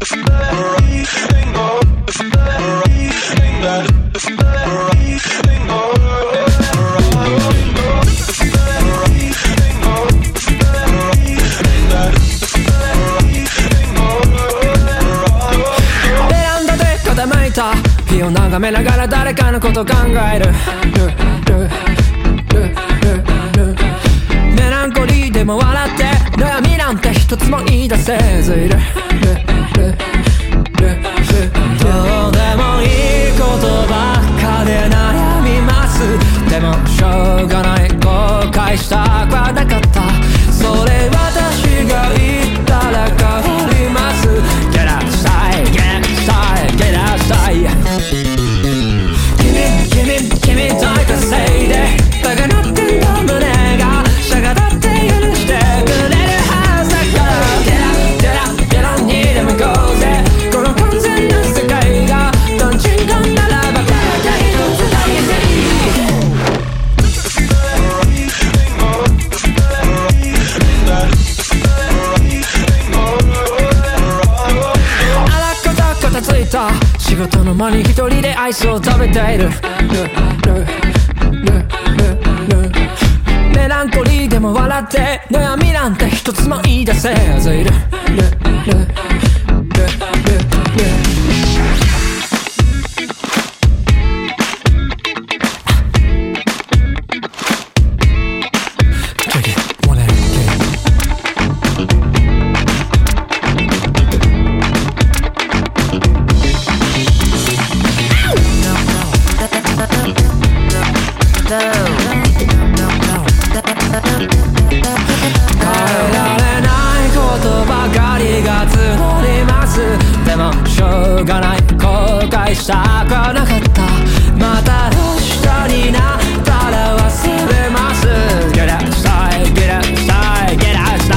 日を眺めながら誰かのこと考えるメランコリーでも笑って悩みなんて一つも言い出せずいるどうでもいいことばっかで悩みますでもしょうがない後悔したくはなかったそれ私が言ったら変わります Get outside, get outside, get outside君といたせいで高鳴ってんだ胸が逆立って許してくれるはずだからGet outにでも行こうぜこの完全な世界がどんちんこんならば誰か一つだけでいいあらかたかたついた仕事の間に一人でアイスを食べているメランコリーでも笑って悩みなんて一つも言い出せずいるしたくなかったまた明日になったら忘れます Get outside, get outside, get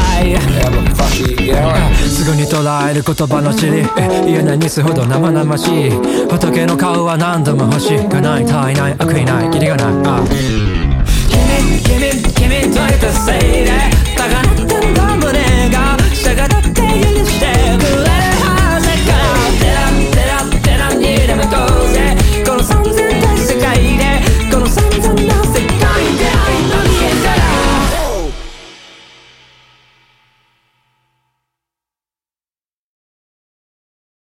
outside すぐに捉える言葉の尻言えないにすほど生々しい仏の顔は何度も欲しがない足りない悪意ない義理がない